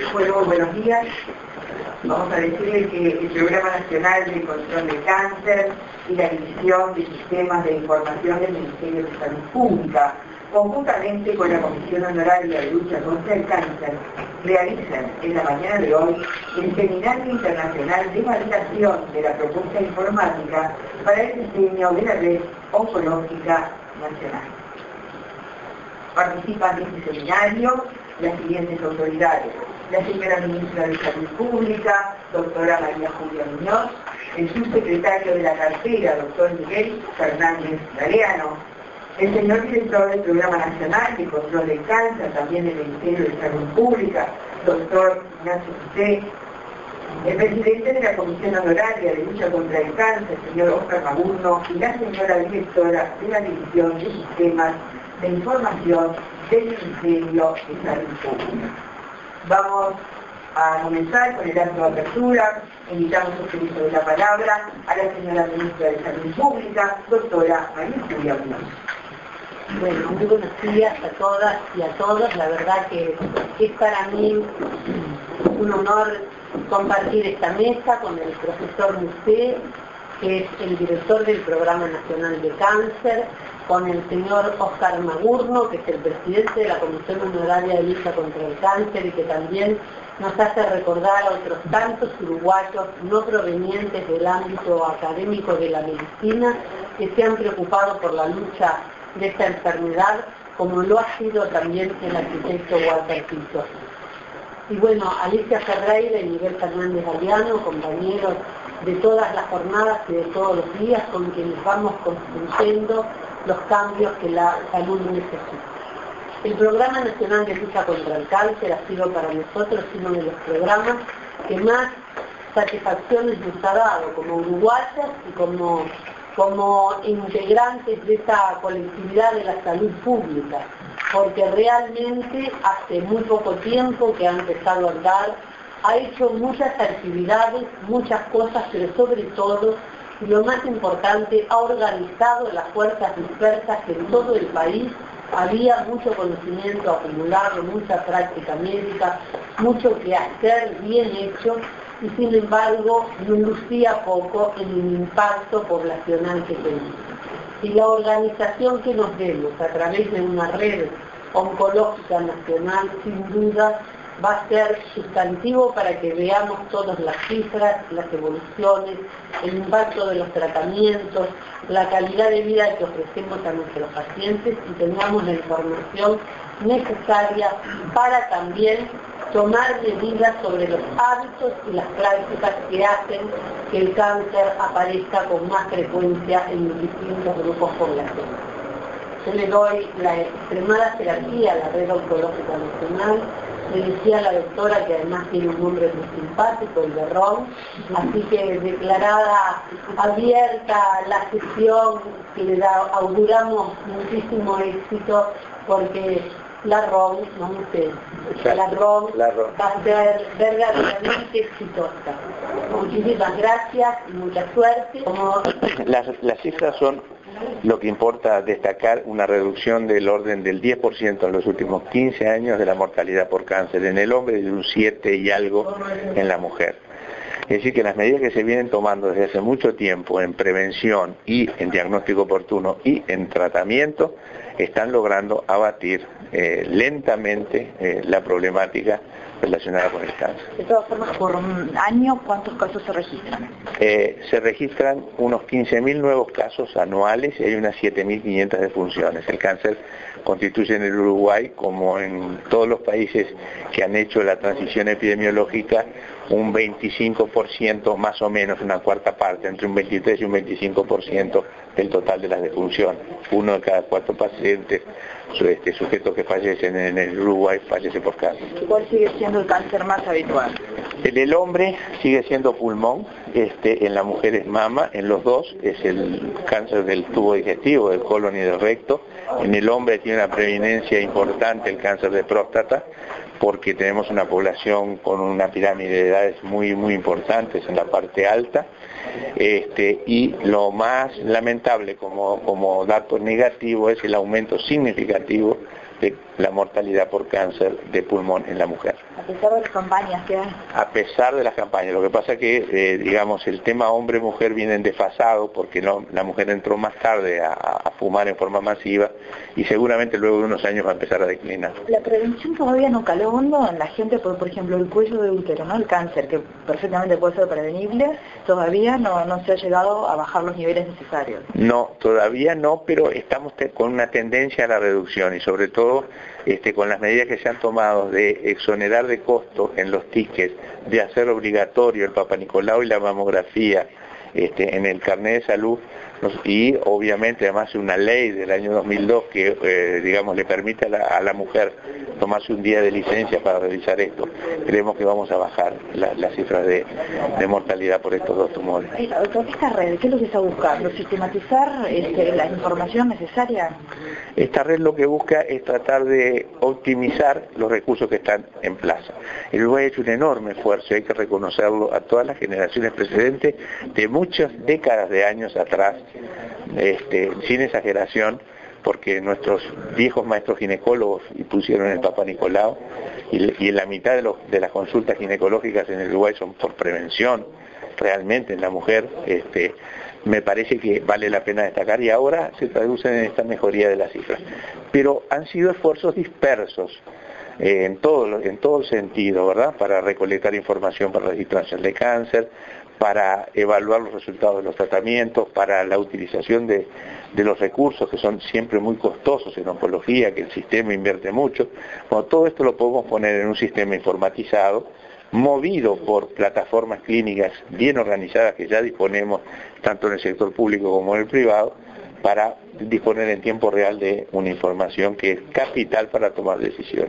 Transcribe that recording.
Bueno, buenos días. Vamos a decirle que el Programa Nacional de Control de Cáncer y la División de Sistemas de Información del Ministerio de Salud Pública, conjuntamente con la Comisión Honoraria de Lucha contra el Cáncer, realizan en la mañana de hoy el Seminario Internacional de Validación de la Propuesta Informática para el diseño de la Red Oncológica Nacional. Participan de este seminario las siguientes autoridades: la señora Ministra de Salud Pública, doctora María Julia Muñoz, el subsecretario de la cartera, doctor Miguel Fernández Galeano, el señor director del Programa Nacional de Control del Cáncer, también del Ministerio de Salud Pública, doctor Ignacio José, el presidente de la Comisión Honoraria de Lucha contra el Cáncer, señor Oscar Magurno, y la señora directora de la División de Sistemas de Información del Ministerio de Salud Pública. Vamos a comenzar con el acto de apertura. Invitamos a uso de la palabra a la señora Ministra de Salud Pública, doctora María Julia Muñoz. Bueno, muy buenos días a todas y a todos. La verdad que es para mí un honor compartir esta mesa con el profesor Musé, que es el director del Programa Nacional de Cáncer, con el señor Oscar Magurno, que es el presidente de la Comisión Honoraria de Lucha contra el Cáncer y que también nos hace recordar a otros tantos uruguayos no provenientes del ámbito académico de la medicina que se han preocupado por la lucha de esta enfermedad, como lo ha sido también el arquitecto Walter Pinto. Y bueno, Alicia Ferreira y Miguel Fernández Galeano, compañeros de todas las jornadas y de todos los días, con quienes vamos construyendo los cambios que la salud necesita. El Programa Nacional de Lucha contra el Cáncer ha sido para nosotros uno de los programas que más satisfacciones nos ha dado como uruguayos y como integrantes de esta colectividad de la salud pública, porque realmente hace muy poco tiempo que ha empezado a andar, ha hecho muchas actividades, muchas cosas, pero sobre todo, y lo más importante, ha organizado las fuerzas dispersas que en todo el país había mucho conocimiento acumulado, mucha práctica médica, mucho que hacer bien hecho, y sin embargo no lucía poco en el impacto poblacional que tenía. Y la organización que nos vemos a través de una red oncológica nacional, sin duda, va a ser sustantivo para que veamos todas las cifras, las evoluciones, el impacto de los tratamientos, la calidad de vida que ofrecemos a nuestros pacientes y tengamos la información necesaria para también tomar medidas sobre los hábitos y las prácticas que hacen que el cáncer aparezca con más frecuencia en los distintos grupos poblacionales. Yo le doy la extremada jerarquía a la Red Oncológica Nacional. Le decía a la doctora que además tiene un nombre muy simpático, el de RON, así que declarada abierta la sesión, que le auguramos muchísimo éxito, porque la RON, no sé, la RON va a ser verdaderamente exitosa. Muchísimas gracias y mucha suerte. Las cifras son lo que importa destacar, una reducción del orden del 10% en los últimos 15 años de la mortalidad por cáncer en el hombre y de un 7 y algo en la mujer. Es decir, que las medidas que se vienen tomando desde hace mucho tiempo en prevención y en diagnóstico oportuno y en tratamiento están logrando abatir lentamente la problemática relacionada con el cáncer. De todas formas, por un año, ¿cuántos casos se registran? Se registran unos 15.000 nuevos casos anuales y hay unas 7.500 defunciones. El cáncer constituye en el Uruguay, como en todos los países que han hecho la transición epidemiológica, un 25% más o menos, una cuarta parte, entre un 23 y un 25% del total de las defunciones. 1 de cada 4 pacientes, sujetos que fallecen en el Uruguay, fallece por cáncer. ¿Cuál sigue siendo el cáncer más habitual? En el hombre sigue siendo pulmón, en la mujer es mama, en los dos es el cáncer del tubo digestivo, del colon y del recto. En el hombre tiene una preeminencia importante el cáncer de próstata, porque tenemos una población con una pirámide de edades muy importantes en la parte alta, y lo más lamentable como dato negativo es el aumento significativo de la mortalidad por cáncer de pulmón en la mujer. A pesar de las campañas que hay. A pesar de las campañas. Lo que pasa es que, digamos, el tema hombre-mujer viene desfasado porque la mujer entró más tarde a fumar en forma masiva y seguramente luego de unos años va a empezar a declinar. La prevención todavía no caló hondo en la gente, por ejemplo, el cuello de útero, ¿no? El cáncer, que perfectamente puede ser prevenible, todavía no se ha llegado a bajar los niveles necesarios. No, todavía no, pero estamos con una tendencia a la reducción y sobre todo con las medidas que se han tomado de exonerar de costo en los tickets, de hacer obligatorio el Papa Nicolau y la mamografía en el carnet de salud, y obviamente además una ley del año 2002 que digamos le permite a la mujer tomarse un día de licencia para realizar esto. Creemos que vamos a bajar las cifras de mortalidad por estos dos tumores. Esta red, ¿qué es lo que está buscando? ¿Sistematizar la información necesaria? Esta red lo que busca es tratar de optimizar los recursos que están en plaza. El Uruguay ha hecho un enorme esfuerzo, hay que reconocerlo, a todas las generaciones precedentes de muchas décadas de años atrás, sin exageración, porque nuestros viejos maestros ginecólogos pusieron el Papa Nicolau y en la mitad de las consultas ginecológicas en el Uruguay son por prevención, realmente en la mujer. Me parece que vale la pena destacar y ahora se traduce en esta mejoría de las cifras. Pero han sido esfuerzos dispersos en todo el sentido, ¿verdad? Para recolectar información para registración de cáncer, para evaluar los resultados de los tratamientos, para la utilización de los recursos que son siempre muy costosos en oncología, que el sistema invierte mucho. Bueno, todo esto lo podemos poner en un sistema informatizado, movido por plataformas clínicas bien organizadas que ya disponemos tanto en el sector público como en el privado, para disponer en tiempo real de una información que es capital para tomar decisiones.